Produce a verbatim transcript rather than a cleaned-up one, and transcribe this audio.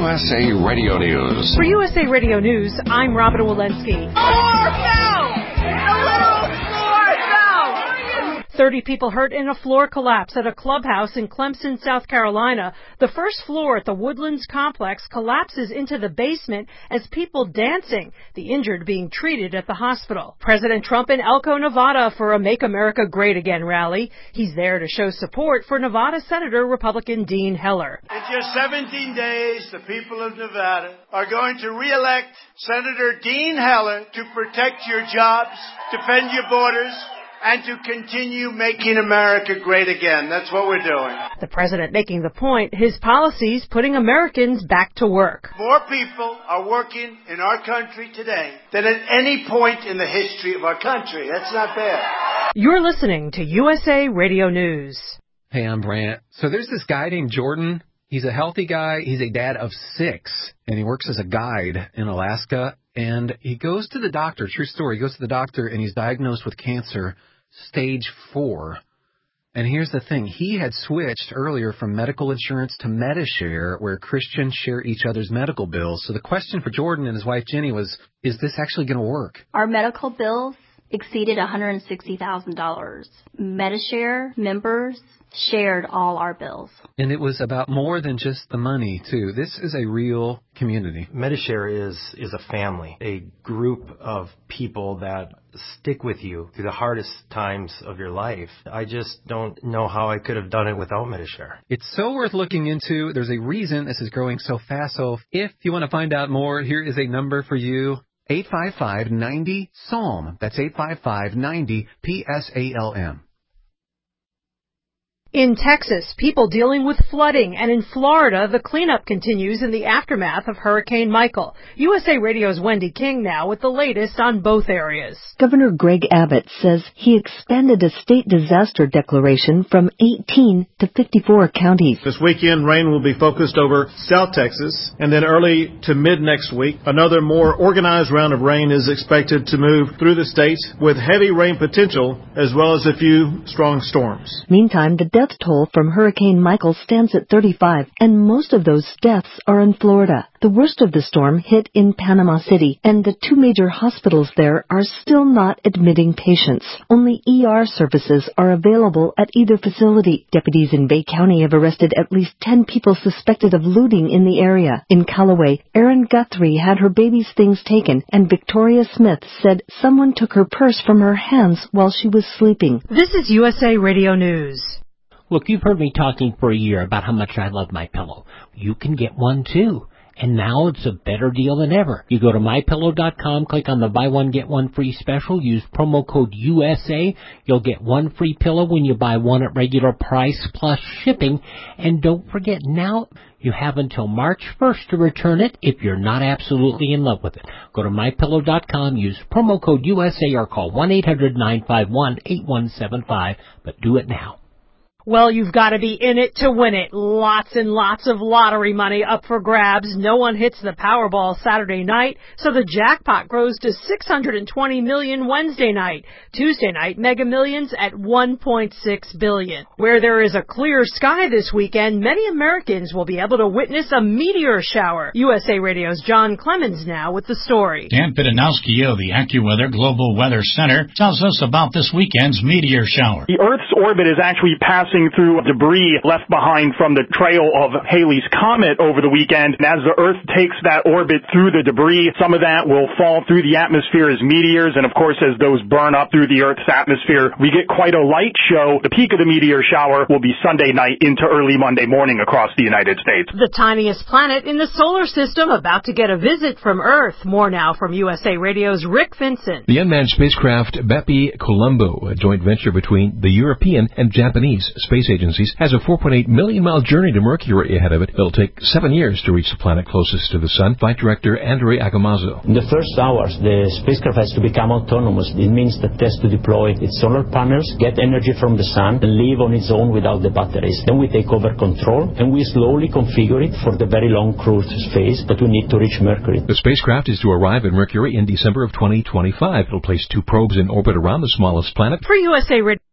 S A Radio News. For U S A Radio News, I'm Robin Walensky. thirty people hurt in a floor collapse at a clubhouse in Clemson, South Carolina. The first floor at the Woodlands complex collapses into the basement as people dancing, the injured being treated at the hospital. President Trump in Elko, Nevada for a Make America Great Again rally. He's there to show support for Nevada Senator Republican Dean Heller. In just seventeen days, the people of Nevada are going to re-elect Senator Dean Heller to protect your jobs, defend your borders, and to continue making America great again. That's what we're doing. The president making the point, his policies putting Americans back to work. More people are working in our country today than at any point in the history of our country. That's not bad. You're listening to U S A Radio News. Hey, I'm Brant. So there's this guy named Jordan. He's a healthy guy. He's a dad of six, and he works as a guide in Alaska. And he goes to the doctor, true story, he goes to the doctor, and he's diagnosed with cancer, stage four. And here's the thing. He had switched earlier from medical insurance to Medishare, where Christians share each other's medical bills. So the question for Jordan and his wife Jenny was, is this actually going to work? Our medical bills exceeded one hundred sixty thousand dollars. Medishare members shared all our bills. And it was about more than just the money, too. This is a real community. Medishare is is a family, a group of people that stick with you through the hardest times of your life. I just don't know how I could have done it without Medishare. It's so worth looking into. There's a reason this is growing so fast. So if you want to find out more, here is a number for you. eight five five, nine zero, S A L M. That's eight five five, nine zero, P S A L M. In Texas, people dealing with flooding, and in Florida, the cleanup continues in the aftermath of Hurricane Michael. U S A Radio's Wendy King now with the latest on both areas. Governor Greg Abbott says he expanded a state disaster declaration from eighteen to fifty-four counties. This weekend, rain will be focused over South Texas, and then early to mid next week, another more organized round of rain is expected to move through the state with heavy rain potential as well as a few strong storms. Meantime, the death toll from Hurricane Michael stands at thirty-five, and most of those deaths are in Florida. The worst of the storm hit in Panama City, and the two major hospitals there are still not admitting patients. Only E R services are available at either facility. Deputies in Bay County have arrested at least ten people suspected of looting in the area. In Callaway, Erin Guthrie had her baby's things taken, and Victoria Smith said someone took her purse from her hands while she was sleeping. This is U S A Radio News. Look, you've heard me talking for a year about how much I love MyPillow. You can get one, too. And now it's a better deal than ever. You go to my pillow dot com, click on the buy one, get one free special, use promo code U S A. You'll get one free pillow when you buy one at regular price plus shipping. And don't forget, now you have until March first to return it if you're not absolutely in love with it. Go to my pillow dot com, use promo code U S A, or call one eight hundred, nine five one, eight one seven five. But do it now. Well, you've got to be in it to win it. Lots and lots of lottery money up for grabs. No one hits the Powerball Saturday night, so the jackpot grows to six hundred twenty million dollars Wednesday night. Tuesday night, Mega Millions at one point six billion dollars. Where there is a clear sky this weekend, many Americans will be able to witness a meteor shower. U S A Radio's John Clemens now with the story. Dan Pitanowski of the AccuWeather Global Weather Center tells us about this weekend's meteor shower. The Earth's orbit is actually passing through debris left behind from the trail of Halley's Comet over the weekend. And as the Earth takes that orbit through the debris, some of that will fall through the atmosphere as meteors. And of course, as those burn up through the Earth's atmosphere, we get quite a light show. The peak of the meteor shower will be Sunday night into early Monday morning across the United States. The tiniest planet in the solar system about to get a visit from Earth. More now from U S A Radio's Rick Vincent. The unmanned spacecraft Bepi Colombo, a joint venture between the European and Japanese space agencies, has a four point eight million mile journey to Mercury ahead of it. It'll take seven years to reach the planet closest to the Sun. Flight Director Andre Agamazo. In the first hours, the spacecraft has to become autonomous. It means that it has to deploy its solar panels, get energy from the Sun, and live on its own without the batteries. Then we take over control, and we slowly configure it for the very long cruise phase that we need to reach Mercury. The spacecraft is to arrive at Mercury in December of twenty twenty-five. It'll place two probes in orbit around the smallest planet. For U S A Radio.